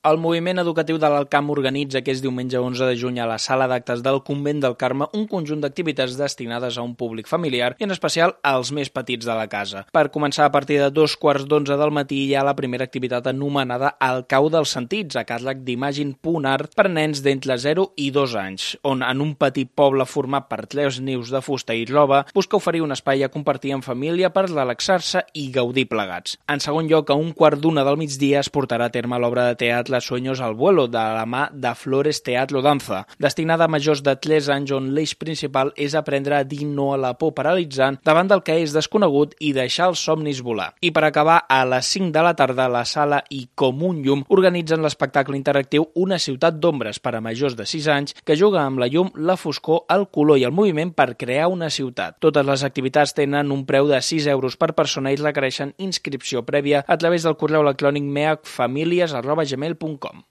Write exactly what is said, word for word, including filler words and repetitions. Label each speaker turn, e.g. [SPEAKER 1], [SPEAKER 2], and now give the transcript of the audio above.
[SPEAKER 1] El moviment educatiu de l'Alt Camp organitza aquest diumenge onze de juny a la sala d'actes del Convent del Carme un conjunt d'activitats destinades a un públic familiar i en especial als més petits de la casa. Per començar, a partir de dos quarts d'onze del matí hi ha la primera activitat anomenada El cau dels sentits, a càrrec d'Imagine Punt Art per nens d'entre zero i dos anys, on en un petit poble format per tres nius de fusta i roba busca oferir un espai a compartir en família per relaxar-se i gaudir plegats. En segon lloc, a un quart d'una del migdia es portarà a terme l'obra de teatre Sueños al vuelo, de la mà de Flores Teatro Danza, destinada a majors de tres anys, on l'eix principal és aprendre a dir no a la por paralitzant davant del que és desconegut i deixar els somnis volar. I per acabar, a les cinc de la tarda, la sala i Com un llum organitzen l'espectacle interactiu Una ciutat d'ombres per a majors de sis anys, que juga amb la llum, la foscor, el color i el moviment per crear una ciutat. Totes les activitats tenen un preu de sis euros per persona i requereixen inscripció prèvia a través del correu electrònic meacfamilias arroba gmail punt com.